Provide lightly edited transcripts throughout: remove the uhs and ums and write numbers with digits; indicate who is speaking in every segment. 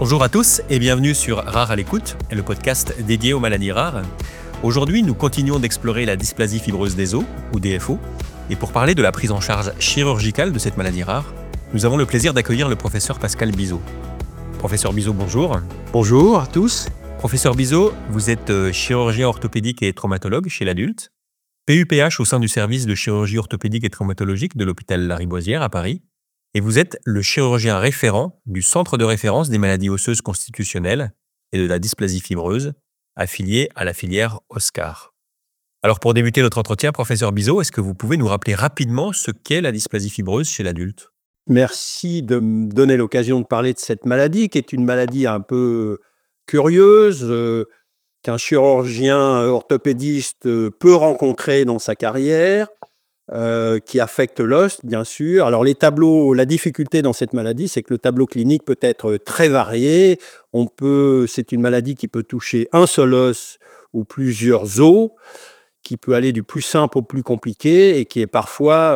Speaker 1: Bonjour à tous et bienvenue sur Rare à l'écoute, le podcast dédié aux maladies rares. Aujourd'hui, nous continuons d'explorer la dysplasie fibreuse des os, ou DFO, et pour parler de la prise en charge chirurgicale de cette maladie rare, nous avons le plaisir d'accueillir le professeur Pascal Bizot. Professeur Bizot, bonjour.
Speaker 2: Bonjour à tous.
Speaker 1: Professeur Bizot, vous êtes chirurgien orthopédique et traumatologue chez l'adulte, PUPH au sein du service de chirurgie orthopédique et traumatologique de l'hôpital Lariboisière à Paris, et vous êtes le chirurgien référent du Centre de référence des maladies osseuses constitutionnelles et de la dysplasie fibreuse, affilié à la filière OSCAR. Alors pour débuter notre entretien, professeur Bizot, est-ce que vous pouvez nous rappeler rapidement ce qu'est la dysplasie fibreuse chez l'adulte ?
Speaker 2: Merci de me donner l'occasion de parler de cette maladie, qui est une maladie un peu curieuse, qu'un chirurgien orthopédiste peut rencontrer dans sa carrière, qui affecte l'os, bien sûr. Alors la difficulté dans cette maladie, c'est que le tableau clinique peut être très varié. C'est une maladie qui peut toucher un seul os ou plusieurs os, qui peut aller du plus simple au plus compliqué et qui est parfois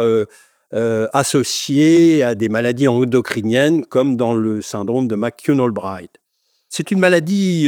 Speaker 2: associée à des maladies endocriniennes comme dans le syndrome de McCune-Albright. C'est une maladie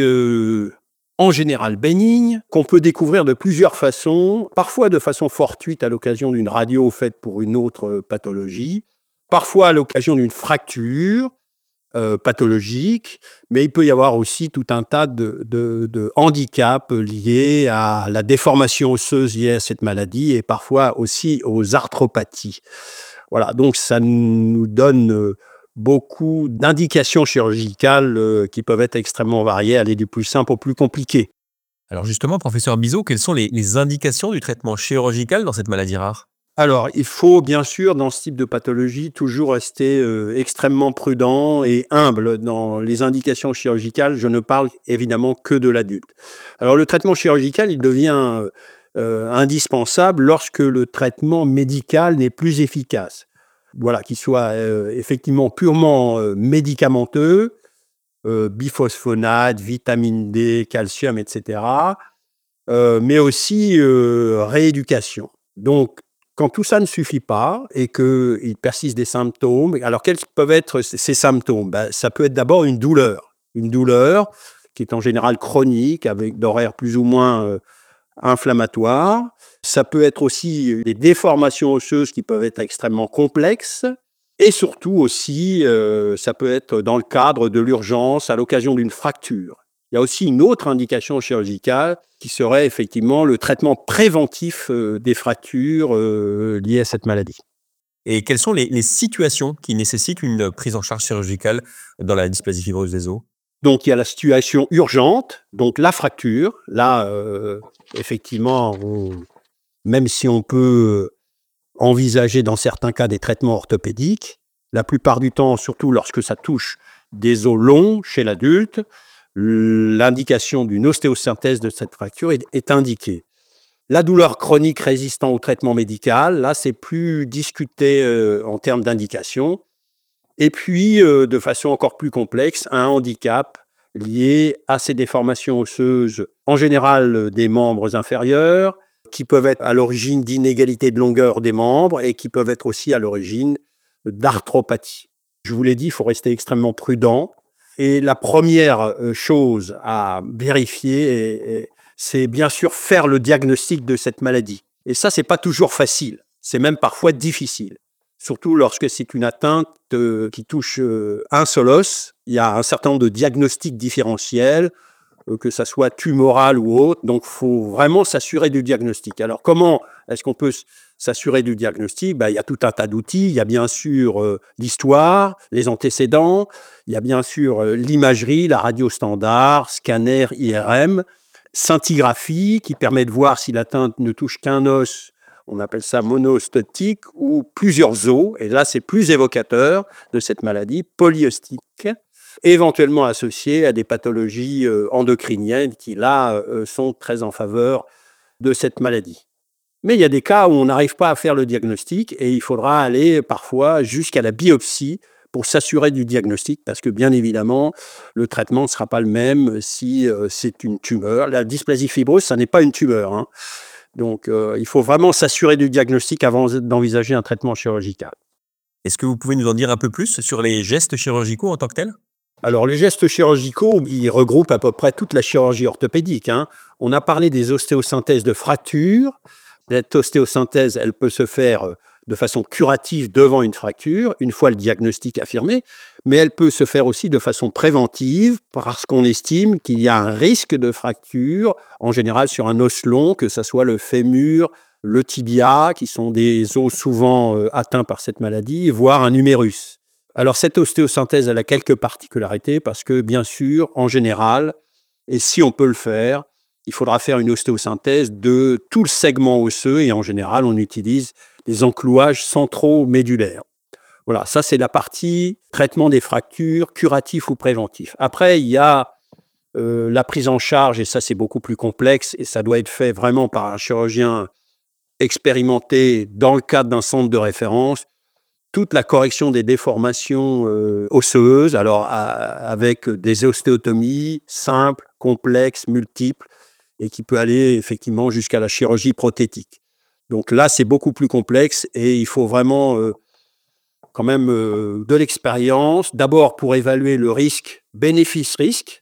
Speaker 2: en général bénigne, qu'on peut découvrir de plusieurs façons, parfois de façon fortuite à l'occasion d'une radio faite pour une autre pathologie, parfois à l'occasion d'une fracture pathologique, mais il peut y avoir aussi tout un tas de handicaps liés à la déformation osseuse liée à cette maladie et parfois aussi aux arthropathies. Voilà, donc ça nous donne beaucoup d'indications chirurgicales qui peuvent être extrêmement variées, aller du plus simple au plus compliqué.
Speaker 1: Alors justement, professeur Bizot, quelles sont les indications du traitement chirurgical dans cette maladie rare ?
Speaker 2: Alors, il faut bien sûr, dans ce type de pathologie, toujours rester extrêmement prudent et humble dans les indications chirurgicales. Je ne parle évidemment que de l'adulte. Alors, le traitement chirurgical, il devient indispensable lorsque le traitement médical n'est plus efficace. Voilà, qu'il soit effectivement purement médicamenteux, biphosphonate, vitamine D, calcium, etc., mais aussi rééducation. Donc, quand tout ça ne suffit pas et qu'il persiste des symptômes, alors quels peuvent être ces symptômes ? Ça peut être d'abord une douleur qui est en général chronique, avec d'horaires plus ou moins inflammatoires. Ça peut être aussi des déformations osseuses qui peuvent être extrêmement complexes. Et surtout aussi, ça peut être dans le cadre de l'urgence, à l'occasion d'une fracture. Il y a aussi une autre indication chirurgicale qui serait effectivement le traitement préventif des fractures liées à cette maladie.
Speaker 1: Et quelles sont les situations qui nécessitent une prise en charge chirurgicale dans la dysplasie fibreuse des os ?
Speaker 2: Donc, il y a la situation urgente, donc la fracture. Là, effectivement, même si on peut envisager dans certains cas des traitements orthopédiques, la plupart du temps, surtout lorsque ça touche des os longs chez l'adulte, l'indication d'une ostéosynthèse de cette fracture est indiquée. La douleur chronique résistant au traitement médical, là, c'est plus discuté en termes d'indication. Et puis, de façon encore plus complexe, un handicap lié à ces déformations osseuses, en général des membres inférieurs, qui peuvent être à l'origine d'inégalités de longueur des membres et qui peuvent être aussi à l'origine d'arthropathie. Je vous l'ai dit, il faut rester extrêmement prudent. Et la première chose à vérifier, c'est bien sûr faire le diagnostic de cette maladie. Et ça, c'est pas toujours facile. C'est même parfois difficile. Surtout lorsque c'est une atteinte qui touche un seul os. Il y a un certain nombre de diagnostics différentiels, que ça soit tumoral ou autre. Donc, il faut vraiment s'assurer du diagnostic. Alors, comment est-ce qu'on peut s'assurer du diagnostic ? Il y a tout un tas d'outils. Il y a bien sûr l'histoire, les antécédents. Il y a bien sûr l'imagerie, la radio standard, scanner, IRM, scintigraphie qui permet de voir si l'atteinte ne touche qu'un os. On appelle ça monostotique ou plusieurs os. Et là, c'est plus évocateur de cette maladie polyostique, éventuellement associée à des pathologies endocriniennes qui, là, sont très en faveur de cette maladie. Mais il y a des cas où on n'arrive pas à faire le diagnostic et il faudra aller parfois jusqu'à la biopsie pour s'assurer du diagnostic parce que, bien évidemment, le traitement ne sera pas le même si c'est une tumeur. La dysplasie fibreuse, ça n'est pas une tumeur, hein. Donc, il faut vraiment s'assurer du diagnostic avant d'envisager un traitement chirurgical.
Speaker 1: Est-ce que vous pouvez nous en dire un peu plus sur les gestes chirurgicaux en tant que tels ?
Speaker 2: Alors, les gestes chirurgicaux, ils regroupent à peu près toute la chirurgie orthopédique, hein. On a parlé des ostéosynthèses de fractures. Cette ostéosynthèse, elle peut se faire de façon curative devant une fracture, une fois le diagnostic affirmé, mais elle peut se faire aussi de façon préventive parce qu'on estime qu'il y a un risque de fracture, en général sur un os long, que ce soit le fémur, le tibia, qui sont des os souvent atteints par cette maladie, voire un humérus. Alors, cette ostéosynthèse, elle a quelques particularités parce que, bien sûr, en général, et si on peut le faire, il faudra faire une ostéosynthèse de tout le segment osseux et en général, on utilise des enclouages centro-médulaires. Voilà, ça, c'est la partie traitement des fractures, curatif ou préventif. Après, il y a la prise en charge et ça, c'est beaucoup plus complexe et ça doit être fait vraiment par un chirurgien expérimenté dans le cadre d'un centre de référence. Toute la correction des déformations osseuses, alors avec des ostéotomies simples, complexes, multiples, et qui peut aller effectivement jusqu'à la chirurgie prothétique. Donc là, c'est beaucoup plus complexe et il faut vraiment quand même de l'expérience. D'abord pour évaluer le risque, bénéfice-risque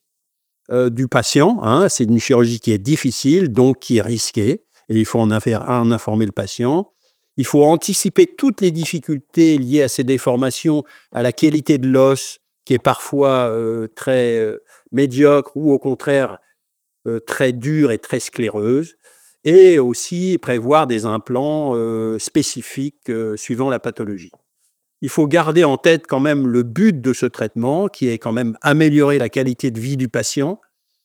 Speaker 2: du patient. Hein. C'est une chirurgie qui est difficile, donc qui est risquée, et il faut en informer le patient. Il faut anticiper toutes les difficultés liées à ces déformations, à la qualité de l'os, qui est parfois très médiocre ou au contraire très dure et très scléreuse, et aussi prévoir des implants spécifiques suivant la pathologie. Il faut garder en tête quand même le but de ce traitement, qui est quand même améliorer la qualité de vie du patient,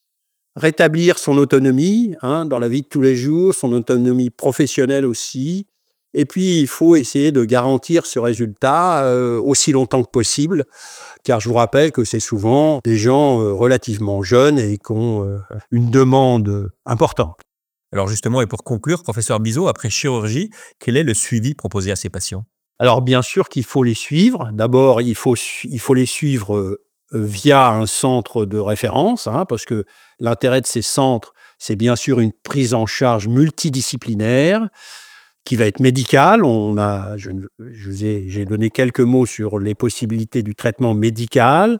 Speaker 2: rétablir son autonomie dans la vie de tous les jours, son autonomie professionnelle aussi. Et puis, il faut essayer de garantir ce résultat aussi longtemps que possible, car je vous rappelle que c'est souvent des gens relativement jeunes et qui ont une demande importante.
Speaker 1: Alors justement, et pour conclure, professeur Bizot, après chirurgie, quel est le suivi proposé à ces patients?
Speaker 2: Alors, bien sûr qu'il faut les suivre. D'abord, il faut les suivre via un centre de référence, parce que l'intérêt de ces centres, c'est bien sûr une prise en charge multidisciplinaire qui va être médicale. J'ai donné quelques mots sur les possibilités du traitement médical,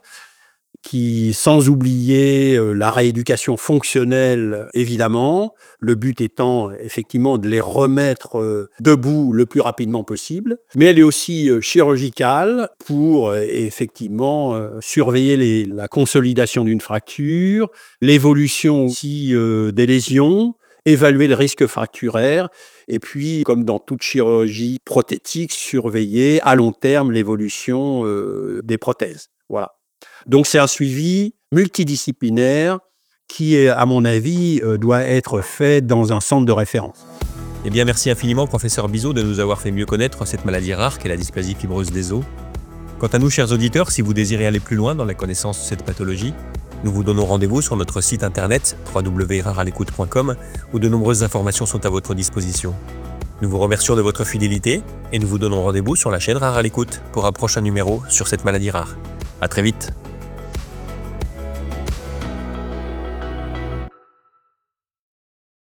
Speaker 2: sans oublier la rééducation fonctionnelle, évidemment. Le but étant effectivement de les remettre debout le plus rapidement possible. Mais elle est aussi chirurgicale pour effectivement surveiller la consolidation d'une fracture, l'évolution aussi des lésions, évaluer le risque fracturaire et puis, comme dans toute chirurgie prothétique, surveiller à long terme l'évolution des prothèses. Voilà. Donc, c'est un suivi multidisciplinaire qui, à mon avis, doit être fait dans un centre de référence.
Speaker 1: Eh bien, merci infiniment, professeur Bizot, de nous avoir fait mieux connaître cette maladie rare qu'est la dysplasie fibreuse des os. Quant à nous, chers auditeurs, si vous désirez aller plus loin dans la connaissance de cette pathologie, nous vous donnons rendez-vous sur notre site internet www.rarealecoute.com où de nombreuses informations sont à votre disposition. Nous vous remercions de votre fidélité et nous vous donnons rendez-vous sur la chaîne Rare à l'écoute pour un prochain numéro sur cette maladie rare. À très vite.